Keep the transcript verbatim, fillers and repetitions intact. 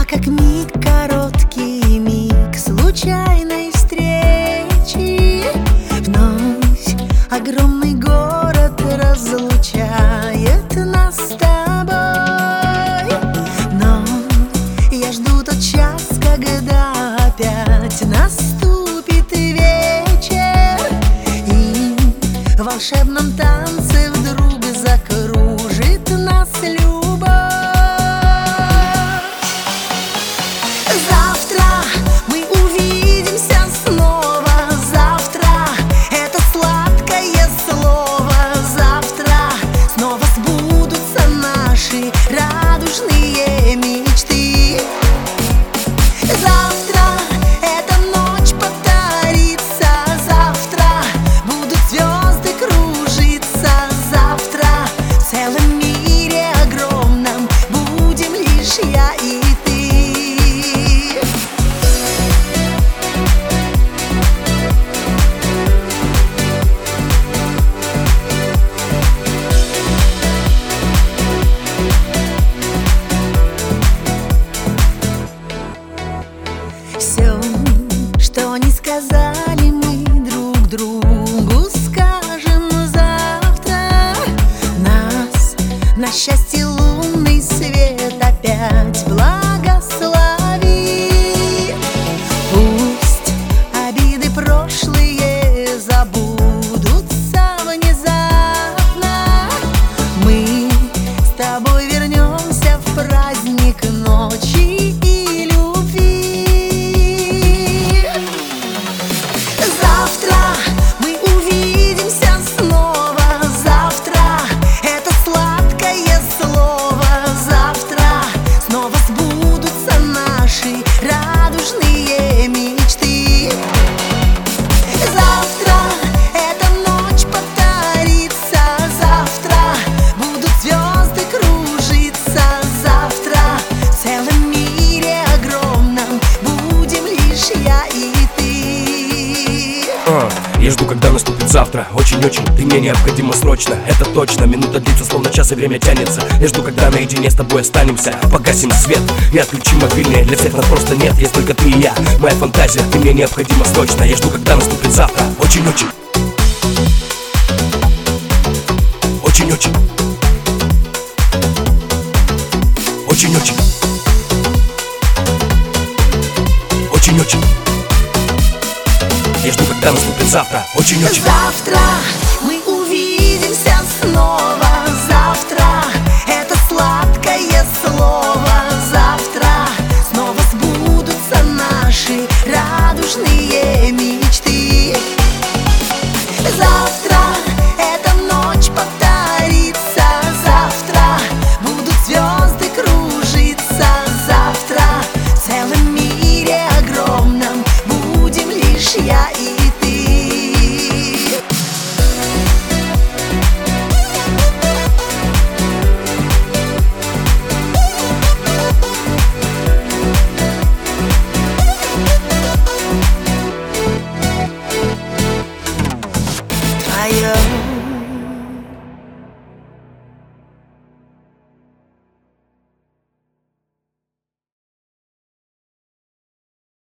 как миг, короткий миг случайной встречи. Вновь огромный город разлучает нас с тобой. Но я жду тот час, когда опять наступит вечер, и в волшебном танце вдруг закружит нас любовь. Завтра мы увидимся снова. Завтра это сладкое слово. Завтра снова сбудутся наши радужные мечты. Завтра эта ночь повторится. Завтра будут звезды кружиться. Завтра в целом мире огромном будем лишь я и ты. Все, что не сказали мы друг другу, скажем завтра. Нас на счастье лунный свет опять благослови. Пусть обиды прошлые забудутся внезапно. Мы с тобой вернемся в праздник ночи и любви. Завтра мы увидимся снова. Завтра это сладкое слово. Завтра снова сбудутся наши радужные мечты. Завтра эта ночь повторится. Завтра будут звезды кружиться. Завтра в целом мире огромном будем лишь я и ты. А, Я жду, когда наступит завтра. Очень-очень, ты мне необходима срочно. Это точно, минута длится, словно час, и время тянется. Я жду, когда наедине с тобой останемся. Погасим свет и отключим мобильные. Для всех нас просто нет, есть только ты и я. Моя фантазия, ты мне необходима срочно. Я жду, когда наступит завтра. Очень-очень. Очень-очень. Очень-очень. Очень-очень. Я жду, когда наступит завтра. Очень-очень. Завтра мы увидимся снова.